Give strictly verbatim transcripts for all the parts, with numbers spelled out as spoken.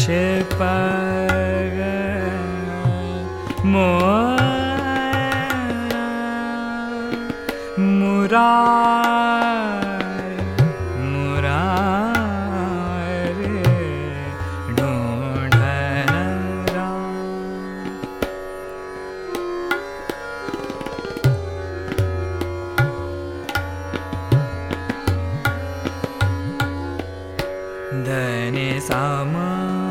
छिपग मोरा मुरारी मुरारी ढूंढन धनि सामा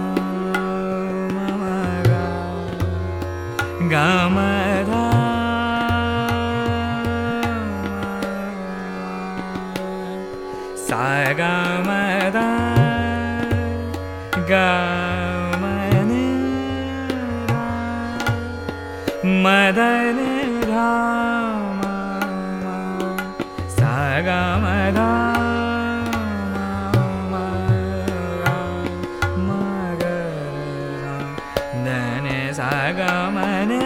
गमधा सागमधा गमनि मदनि राम सागमधा धनि सागमनि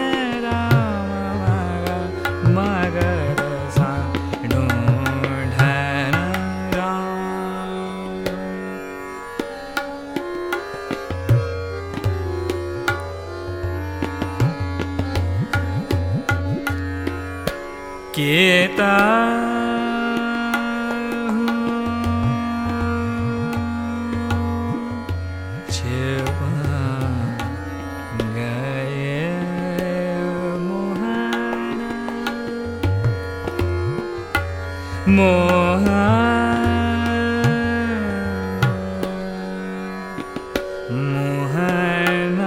केता छिपा गए मोहना मोहना मोहना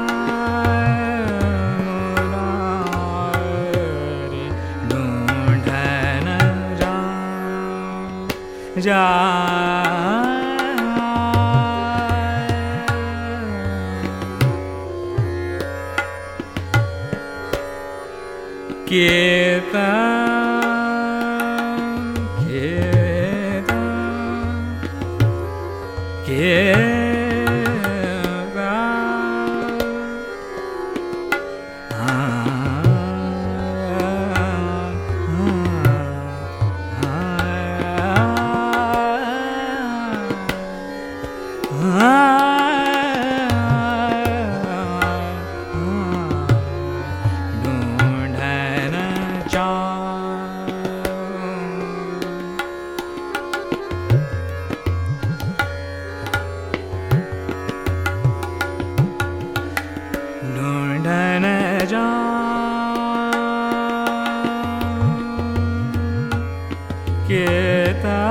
जा केता केता केता ढूंढन जा केता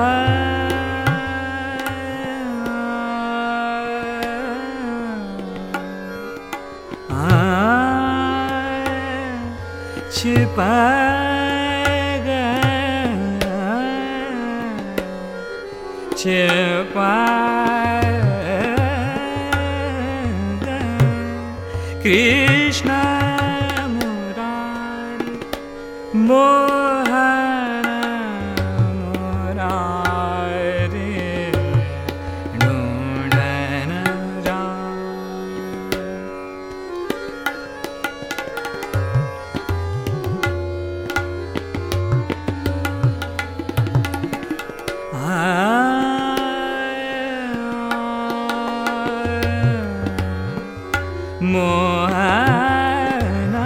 छिपा छिपा कृष्ण मुरारी मोहन मुरारी ढूंढन जा मोहना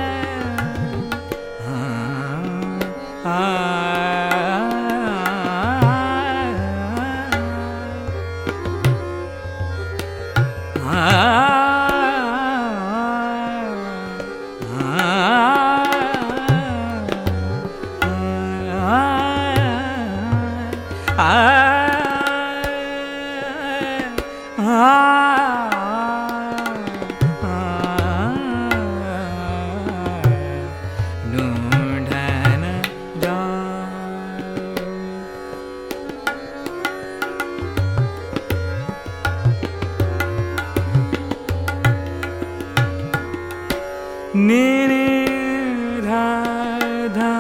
ढूंढन जा नीनी धा धा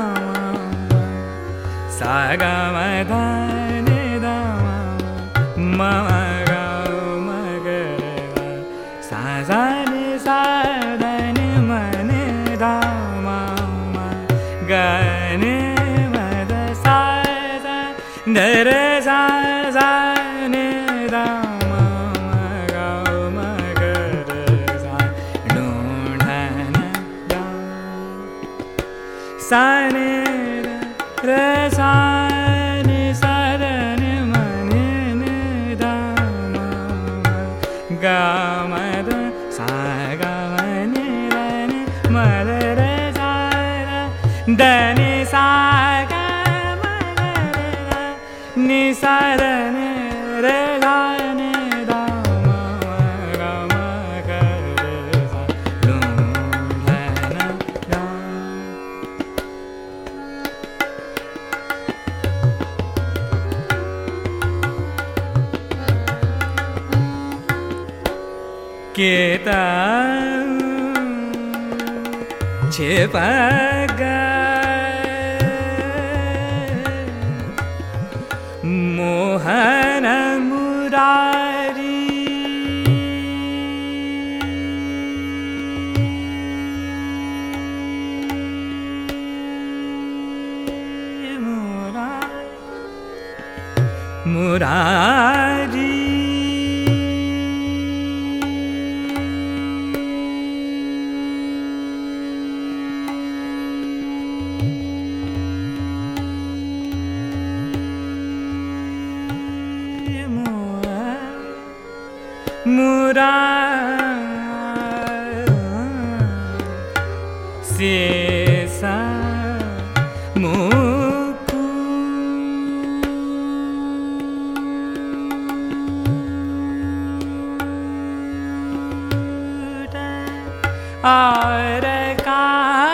सागम धनि धामा मगा मगरे सा नि सा धनि मनि धामा गनि मद सा धर सा सा नि धामा मगा सा नि रे सा नि सा रे नि म नि नि ध म ग म ध सा ग म नि रे नि म रे रे सा रे ध नि सा ग म रे रे नि सा रे नि रे ला नि ध म ग म ग रे सा ढूंढ न गा केता छिपा मोहन मुरारी मुरारी मुरा से सा मुकु और का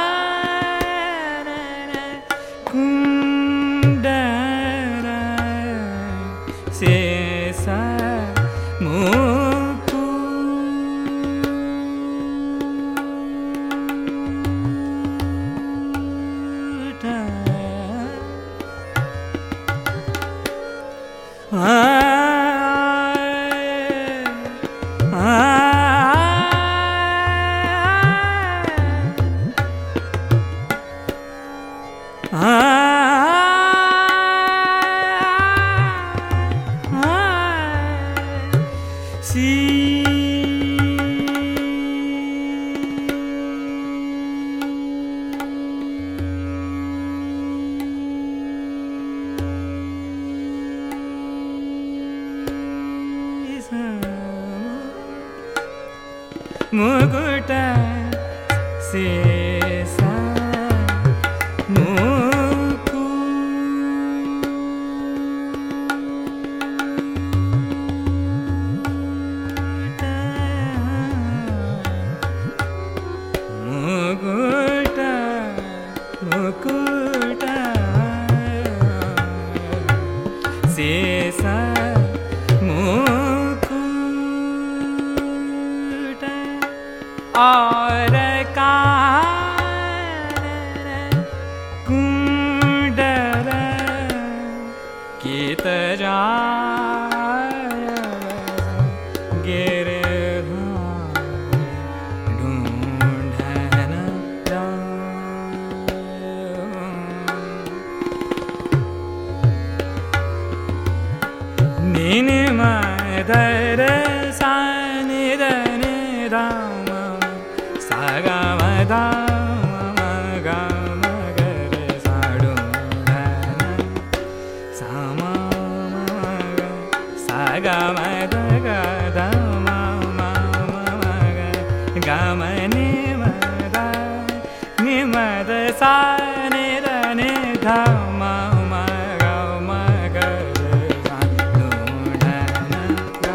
कुंडर से सा मुकु मुकुट से सा मुकुट मुकुट से सा और का कुंडर कित जाय गिर ढूंढन नीन मदर सा नि ध नि ध सा ग म ध म ग म ग रे सा ढूंढ सा म म ग सा ग म ध ग ध म म म ग ग म नि म ध नि म ध सा नि ध नि ध म म ग म ग रे सा ढूंढ न गा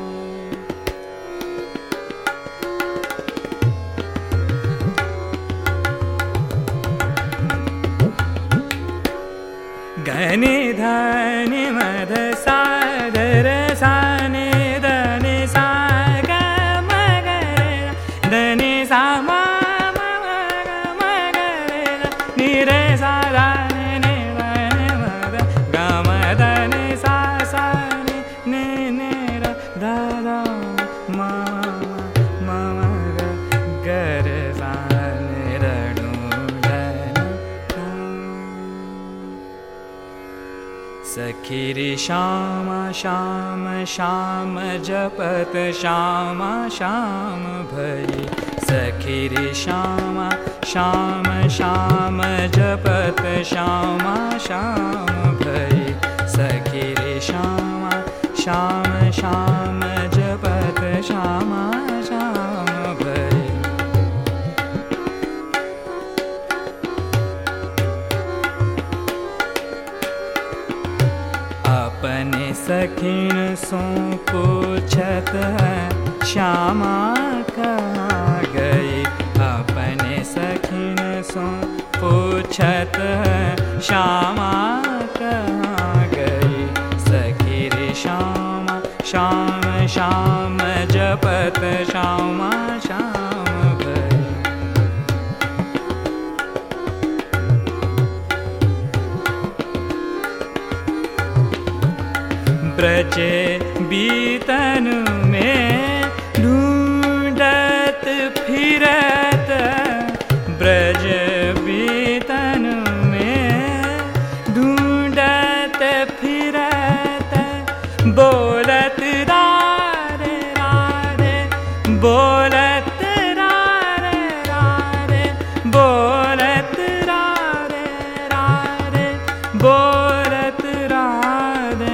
गनि धनि मध सा ध रे सा नि ध नि सा ग म ग रे ध नि सा म म म ग म ग रे नि रे सा ध नि नि ध नि म ध ग म ध नि सा सा नि नि नि र ध ध म म म ग ग रे सा नि र ढूंढ न सखी सखी रे श्यामा श्याम श्याम जपत श्यामा श्याम भई सखी रे श्यामा श्याम श्याम जपत श्यामा श्याम भई सखी रे श्यामा श्याम श्याम जपत श्यामा श्याम भई। अपने सखीन सो पूछत है श्यामा कहाँ गई अपने सखीन सो पूछत है श्यामा कहाँ गई सखी रे श्यामा श्याम श्याम जपत श्यामा श्याम भई। ब्रज बीतन में ढूंढत फिरत ब्रज बीतन में ढूंढत फिरत बोलत रारे रारे बोलत रारे रारे बोलत रारे रारे बोलत रारे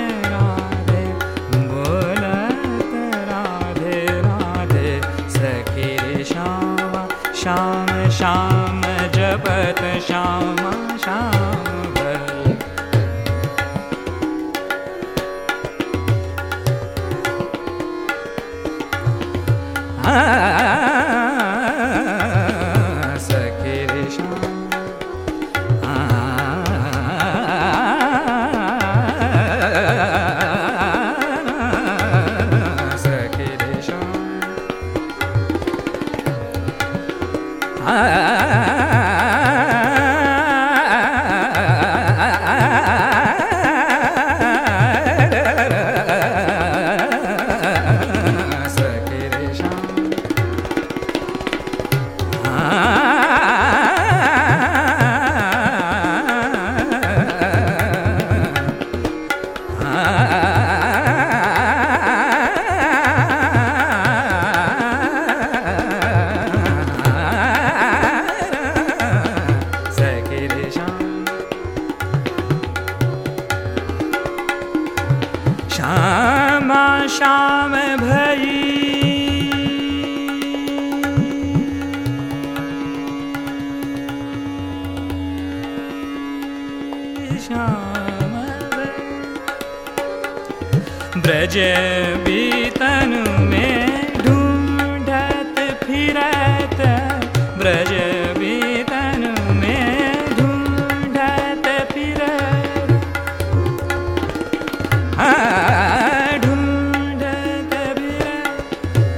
श्याम श्याम जपत श्यामा श्याम भई। सखी रे श्याम सखी रे श्याम श्यामा श्याम भई श्याम भई ब्रज बीतन में ढूंढत फिरत ब्रज बीतन में ढूंढत फिरत ढूंढत फिरत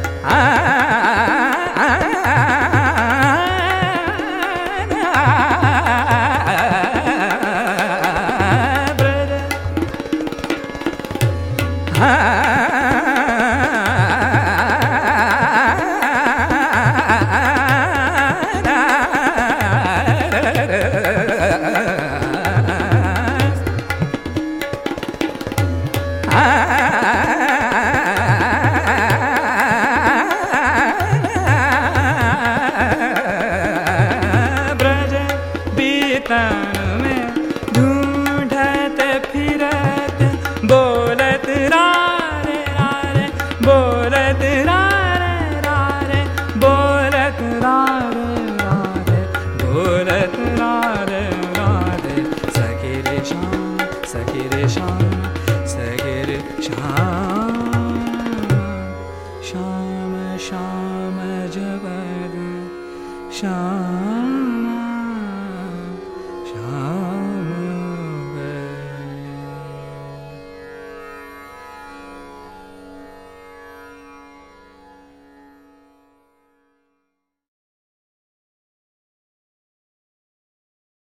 ब्रज बीतन में ढूंढत फिरत बोलत रारे रारे बोलत रारे रारे बोलत रारे रारे बोलत रारे रारे सखी रे श्याम सखी रे श्याम सखी रे श्याम श्याम श्याम जपत श्याम